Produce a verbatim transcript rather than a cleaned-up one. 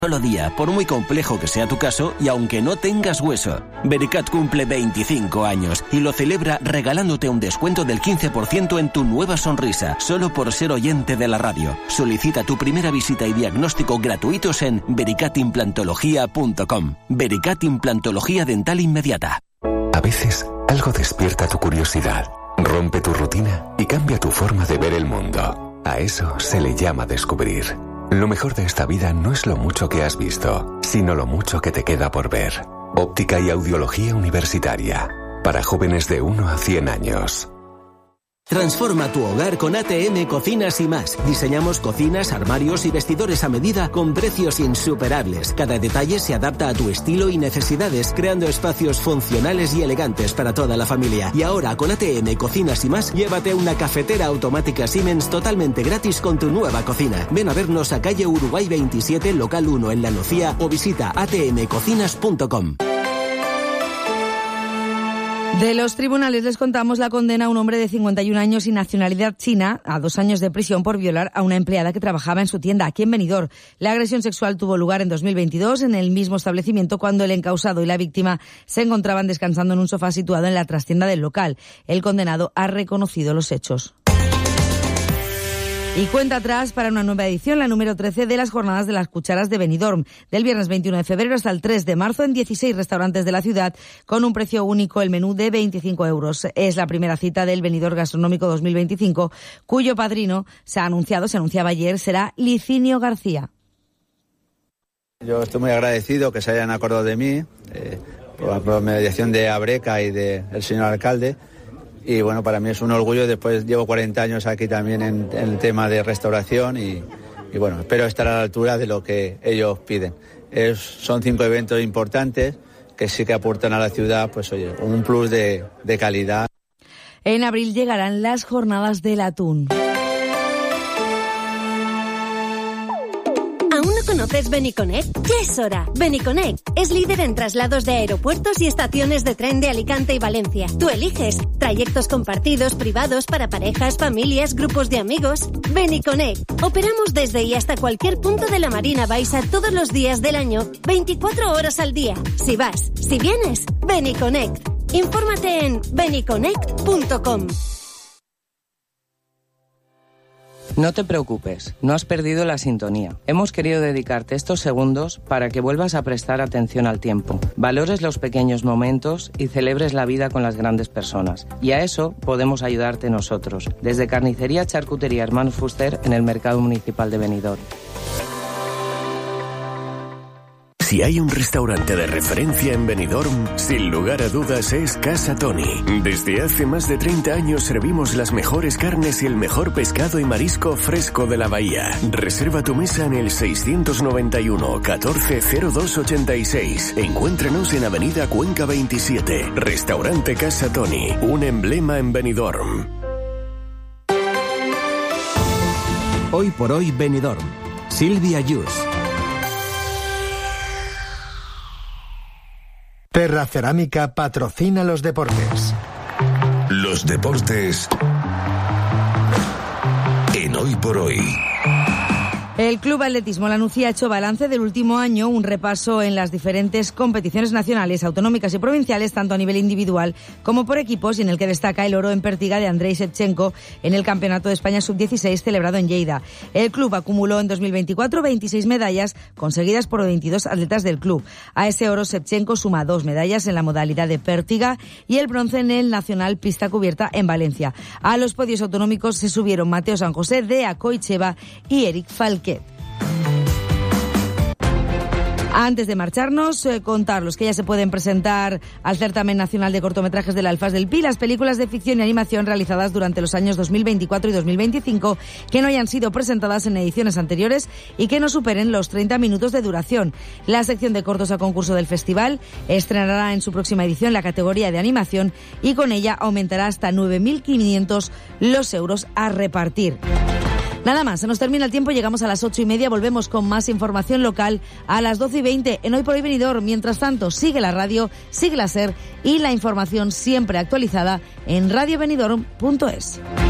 Solo día, por muy complejo que sea tu caso y aunque no tengas hueso. Vericat cumple veinticinco años y lo celebra regalándote un descuento del quince por ciento en tu nueva sonrisa, solo por ser oyente de la radio. Solicita tu primera visita y diagnóstico gratuitos en vericat implantología punto com. Vericat Implantología Dental Inmediata. A veces, algo despierta tu curiosidad, rompe tu rutina y cambia tu forma de ver el mundo. A eso se le llama descubrir. Lo mejor de esta vida no es lo mucho que has visto, sino lo mucho que te queda por ver. Óptica y audiología universitaria. Para jóvenes de uno a cien años. Transforma tu hogar con A T M Cocinas y Más. Diseñamos cocinas, armarios y vestidores a medida con precios insuperables. Cada detalle se adapta a tu estilo y necesidades, creando espacios funcionales y elegantes para toda la familia. Y ahora con A T M Cocinas y Más, llévate una cafetera automática Siemens totalmente gratis con tu nueva cocina. Ven a vernos a calle Uruguay veintisiete, local uno en La Nucía o visita a t m cocinas punto com. De los tribunales les contamos la condena a un hombre de cincuenta y un años y nacionalidad china a dos años de prisión por violar a una empleada que trabajaba en su tienda aquí en Benidorm. La agresión sexual tuvo lugar en dos mil veintidós en el mismo establecimiento cuando el encausado y la víctima se encontraban descansando en un sofá situado en la trastienda del local. El condenado ha reconocido los hechos. Y cuenta atrás para una nueva edición, la número trece de las Jornadas de las Cucharas de Benidorm, del viernes veintiuno de febrero hasta el tres de marzo en dieciséis restaurantes de la ciudad, con un precio único, el menú de veinticinco euros. Es la primera cita del Benidorm Gastronómico dos mil veinticinco, cuyo padrino se ha anunciado, se anunciaba ayer, será Licinio García. Yo estoy muy agradecido que se hayan acordado de mí, eh, por la mediación de Abreca y del señor alcalde. Y bueno, para mí es un orgullo. Después llevo cuarenta años aquí también en, en el tema de restauración y, y bueno, espero estar a la altura de lo que ellos piden. Es, son cinco eventos importantes que sí que aportan a la ciudad, pues oye, un plus de, de calidad. En abril llegarán las Jornadas del Atún. ¿Conoces Beniconnect? Ya es hora. Beniconnect es líder en traslados de aeropuertos y estaciones de tren de Alicante y Valencia. Tú eliges trayectos compartidos, privados, para parejas, familias, grupos de amigos. Beniconnect. Operamos desde y hasta cualquier punto de la Marina Baixa todos los días del año, veinticuatro horas al día. Si vas, si vienes, Beniconnect. Infórmate en beniconnect punto com. No te preocupes, no has perdido la sintonía. Hemos querido dedicarte estos segundos para que vuelvas a prestar atención al tiempo, valores los pequeños momentos y celebres la vida con las grandes personas. Y a eso podemos ayudarte nosotros, desde Carnicería Charcutería Hermanos Fuster en el Mercado Municipal de Benidorm. Si hay un restaurante de referencia en Benidorm, sin lugar a dudas es Casa Toni. Desde hace más de treinta años servimos las mejores carnes y el mejor pescado y marisco fresco de la bahía. Reserva tu mesa en el seiscientos noventa y uno, catorce, cero dos ochenta y seis. Encuéntranos en Avenida Cuenca veintisiete. Restaurante Casa Toni, un emblema en Benidorm. Hoy por hoy Benidorm. Silvia Yus. Terra Cerámica patrocina los deportes. Los deportes en Hoy por Hoy. El Club Atletismo La Nucía ha hecho balance del último año, un repaso en las diferentes competiciones nacionales, autonómicas y provinciales, tanto a nivel individual como por equipos, y en el que destaca el oro en Pértiga de Andrei Shevchenko en el Campeonato de España sub dieciséis celebrado en Lleida. El club acumuló en dos mil veinticuatro veintiséis medallas conseguidas por veintidós atletas del club. A ese oro Shevchenko suma dos medallas en la modalidad de Pértiga y el bronce en el Nacional Pista Cubierta en Valencia. A los podios autonómicos se subieron Mateo San José de Acoicheva y Eric Falquet. Antes de marcharnos, eh, contarlos que ya se pueden presentar al Certamen Nacional de Cortometrajes del Alfaz del Pi las películas de ficción y animación realizadas durante los años dos mil veinticuatro y dos mil veinticinco que no hayan sido presentadas en ediciones anteriores y que no superen los treinta minutos de duración. La sección de cortos a concurso del festival estrenará en su próxima edición la categoría de animación y con ella aumentará hasta nueve mil quinientos los euros a repartir. Nada más, se nos termina el tiempo, llegamos a las ocho y media, volvemos con más información local a las doce y veinte en Hoy por Hoy Benidorm. Mientras tanto, sigue la radio, sigue la SER y la información siempre actualizada en radio benidorm punto es.